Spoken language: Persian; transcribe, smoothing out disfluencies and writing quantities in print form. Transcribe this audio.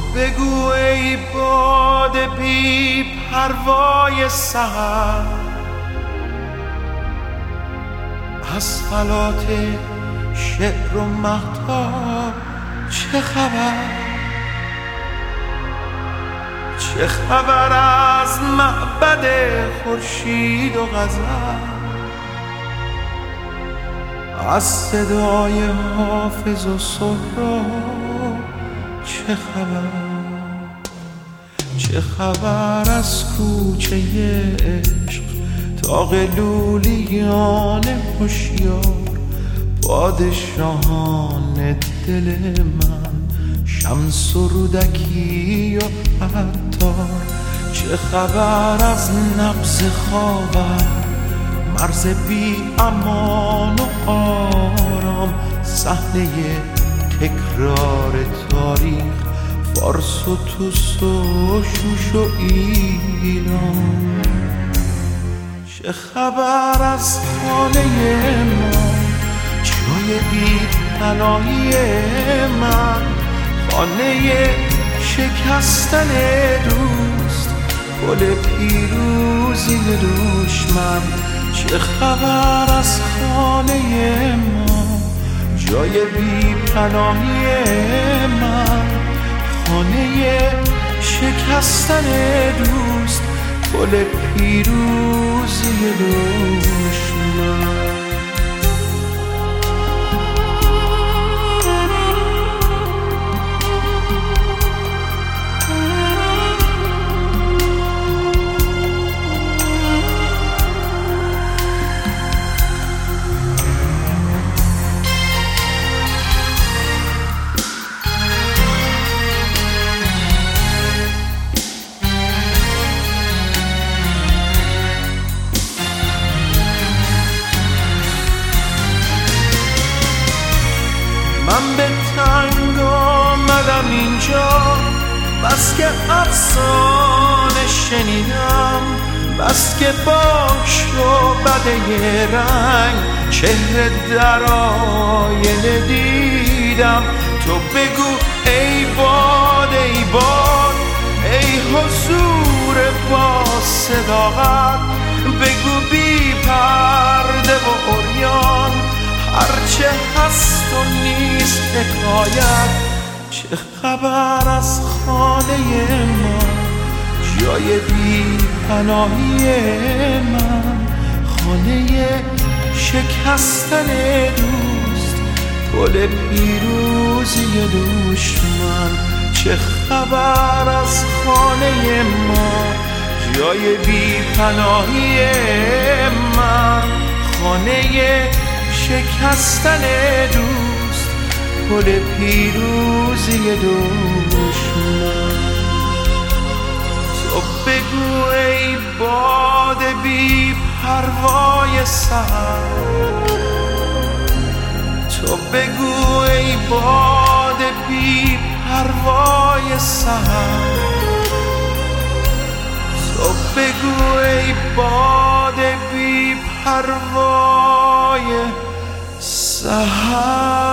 بگو ای باد بی پروای سحر، از فلات شعر و مهتاب چه خبر؟ چه خبر از معبد خورشید و غزل، از صدای حافظ و سهراب چه خبر؟ چه خبر از کوچه عشق تا لولیان هوشیار، پادشاهان دل من، شمس و رودکی و عطار. چه خبر از نبض خاور، مرز بی امان و آرام، صحنه تکرار تاریخ، فارس و توس و شوش و ایران. چه خبر از خانه ما، جای بی پناهی من، خانه شکستن دوست، گل پیروزی دشمن. چه خبر از خانه ما، جای بی پناهی من، خانه شکستن دوست، گل پیروزی دشمن. من به تنگ آمدم اینجا، بس که افسانه شنیدم، بس که باش و بده رنگ چهره در آینه دیدم. تو بگو ای باد ای باد، ای حضور با صداقت، بگو بی پرده و عریان، هرچه هست و نیست حکایت. چه خبر از خانه ما، جای بی پناهی من، خانه شکستن دوست، گل پیروزی دشمن. چه خبر از خانه ما، جای بی پناهی من، خانه شکستن دوست، گل پیروزی دشمن. تو بگو ای باد بی پروای سحر، تو بگو ای باد بی پروای سحر، تو بگو ای باد بی پروای سحر.